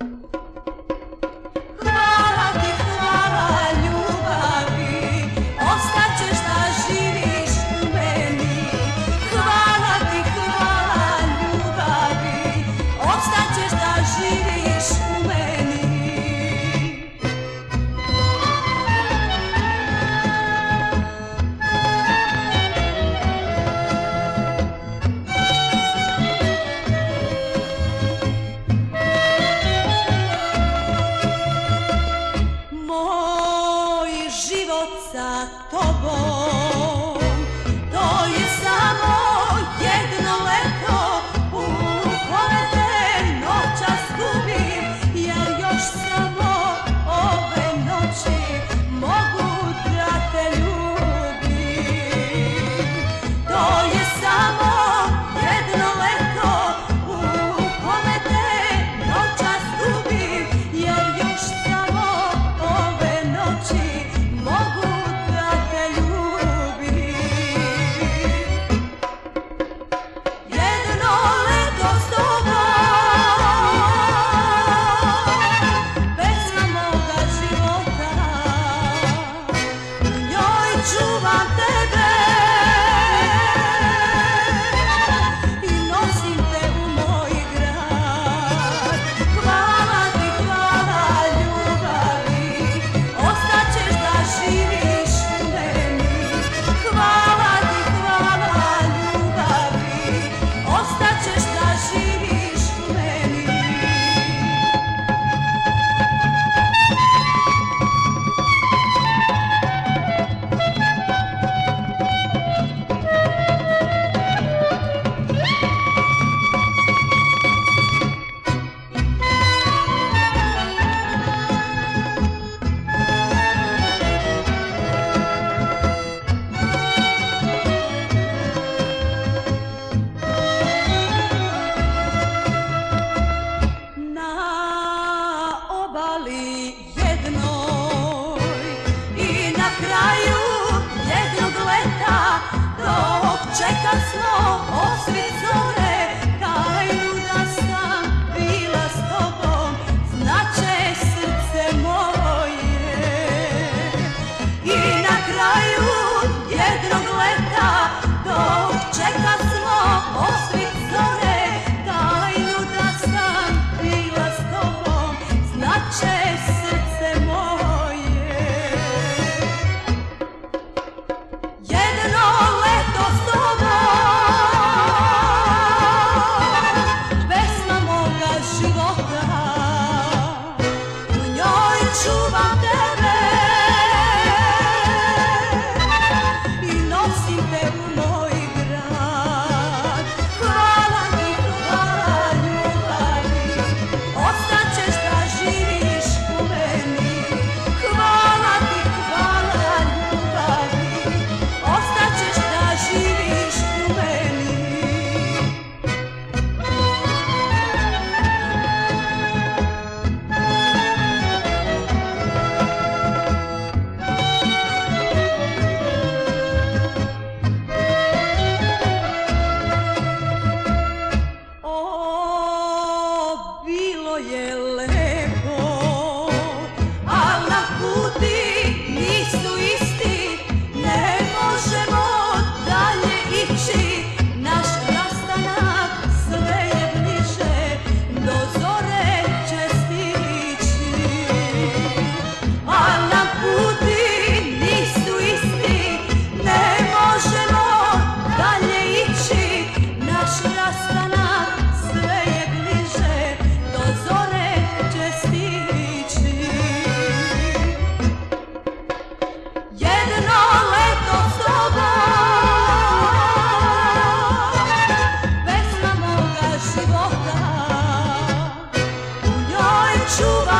Hvala ti, hvala ljubavi, ostaćeš da živiš u meni. Hvala ti, hvala ljubavi, ostaćeš da živiš u meni. Sa tobom, to je samo jedno leto u kome te noćas gubim, jer još samo ove noći mogu da te ljubim. To je samo jedno leto u kome te noćas gubim, jer još samo ove noći mogu da te ljubim. Jedno leto s tobom, pesma moga života, u njoj čuvam tebe i nosim te u moj grad. Hvala ti, hvala ljubavi, ostaćeš da živiš u meni. Hvala ti, hvala ljubavi, ostaćeš da živiš u meni. Na obali jednoj i na kraju jednog leta, dok čekasmo osvit zore, tajnu da sam bila s tobom znače srce moje. I na kraju jednog leta, dok čekasmo osvit zore, tajnu da sam bila s tobom znače srce moje. Jedno leto s tobom, pesma moga života, u njoj čuvam tebe i nosim te u moj grad. Hvala ti, hvala ljubavi, ostaćeš da živiš u meni. Hvala ti, hvala ljubavi, ostaćeš da živiš u meni. O, bilo je lepo, al nam puti nisu isti, ne možemo dalje ići, naš rastanak sve je bliže, do zore će stići. Al nam puti nisu isti, ne možemo dalje ići, naš rastanak sve je bliže, do zore će stići. Jedno leto s tobom, pesma moga života, u njoj čuvam